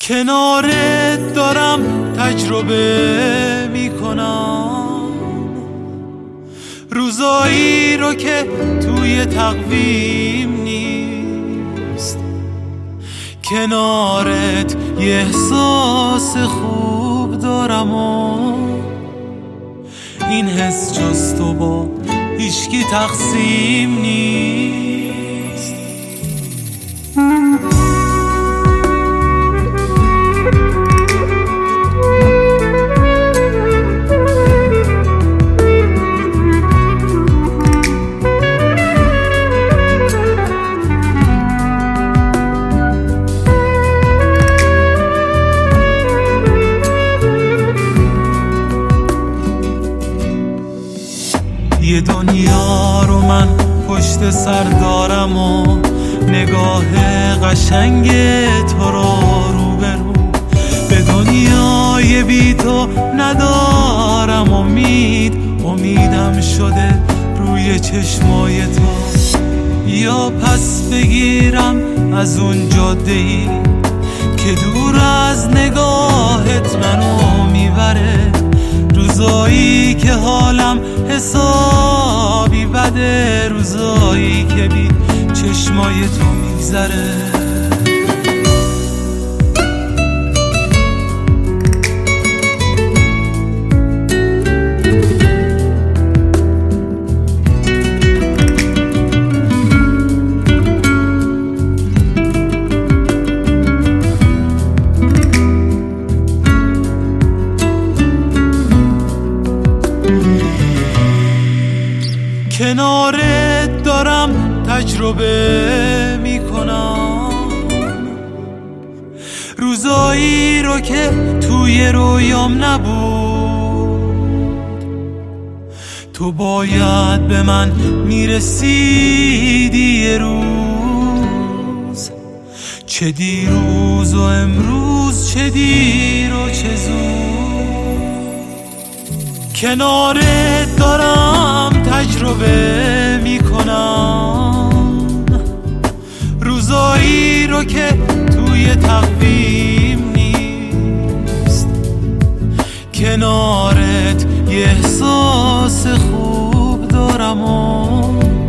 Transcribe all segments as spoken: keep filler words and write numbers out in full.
کنارت دارم تجربه میکنم روزایی رو که توی تقویم نیست. کنارت یه احساس خوب دارم و این حس جز تو با هیچکی تقسیم نیست. یه دنیا رو من پشت سر دارم و نگاه قشنگ تو رو روبرو. به دنیای بی تو ندارم امید، امیدم شده روی چشمای تو. یا پس بگیرم از اون جاده‌ای که دور از نگاهت منو میبره، روزایی که حالم حسابی بده، روزایی که بی چشمای تو میگذره. کنارت دارم تجربه میکنم روزایی رو که توی رویام نبود. تو باید به من میرسیدی یه روز، چه دیروز و امروز، چه دیر و چه زود. کنارت دارم تجربه میکنم روزایی رو که توی تقویم نیست. کنارت یه احساس خوب دارم و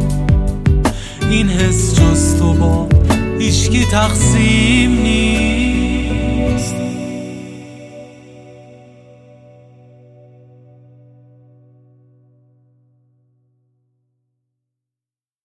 این حس جز تو با هیچکی تقسیم نیست.